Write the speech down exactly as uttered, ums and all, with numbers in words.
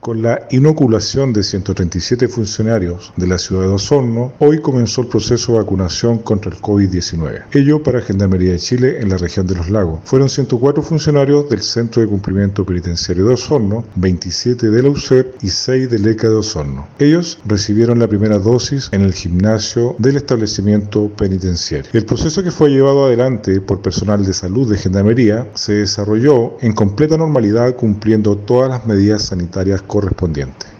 Con la inoculación de ciento treinta y siete funcionarios de la ciudad de Osorno, hoy comenzó el proceso de vacunación contra el COVID diecinueve. Ello para Gendarmería de Chile en la región de Los Lagos. Fueron ciento cuatro funcionarios del Centro de Cumplimiento Penitenciario de Osorno, veintisiete de la U C E P y seis del E C A de Osorno. Ellos recibieron la primera dosis en el gimnasio del establecimiento penitenciario. El proceso, que fue llevado adelante por personal de salud de Gendarmería, se desarrolló en completa normalidad, cumpliendo todas las medidas sanitarias correspondientes.